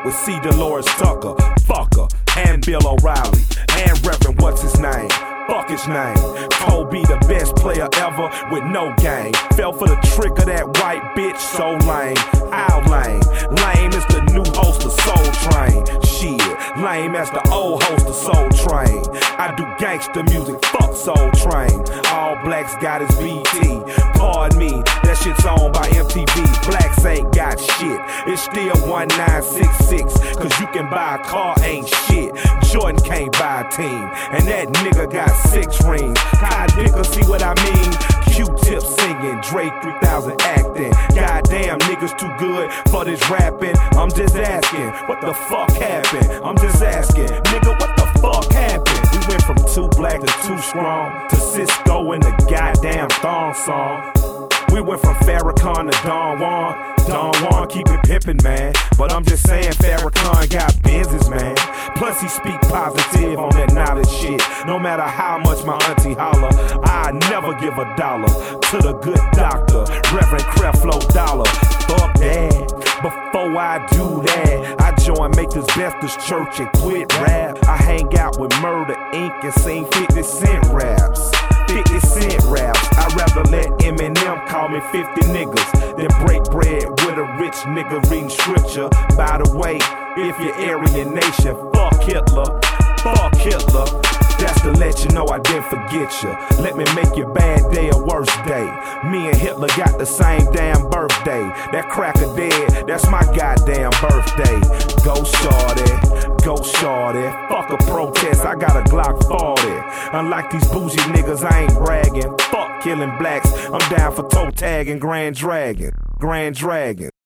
with C. Dolores Tucker, fucker, and Bill O'Reilly, and Reverend what's his name? Fuck his name. Kobe, the best player ever with no game. Fell for the trick of that white bitch, so lame. How lame? Lame is the new host of Soul Train. Shit, lame as the old host of Soul Train. I do gangster music, fuck Soul Train. All blacks got his BT. Pardon me, that shit's owned by MTV. Blacks ain't got shit. It's still 1966. Cause you can buy a car, ain't shit. Jordan can't buy a team. And that nigga got 6 rings. Kai Dicker, see what I mean? Q-Tip singing, Drake 3000 acting. Goddamn, niggas too good for this rapping. I'm just asking, what the fuck happened? I'm just asking, nigga, what the fuck happened? We went from too black to too strong to Cisco in the goddamn thong song. We went from Farrakhan to Don Juan. Don Juan keep it pimpin', man. But I'm just saying Farrakhan got business, man. Plus he speak positive on that knowledge shit. No matter how much my auntie holler, I never give a dollar to the good doctor, Reverend Creflo Dollar. Fuck that. Before I do that, I join Maker's Baptist Church and quit rap. I hang out with Murder Inc. and sing 50 Cent raps. 50 Cent raps. I'd rather let Eminem call me 50 niggas than break bread with a rich nigga reading scripture. By the way, if you're Aryan Nation, fuck Hitler. Fuck Hitler. That's to let you know I didn't forget you. Let me make your bad day a worse day. Me and Hitler got the same damn birthday. That cracker dead, that's my goddamn birthday. Go shorty, go shorty. Fuck a protest, I got a Glock 40. Unlike these bougie niggas, I ain't bragging. Fuck killing blacks, I'm down for toe tagging Grand Dragon. Grand Dragon.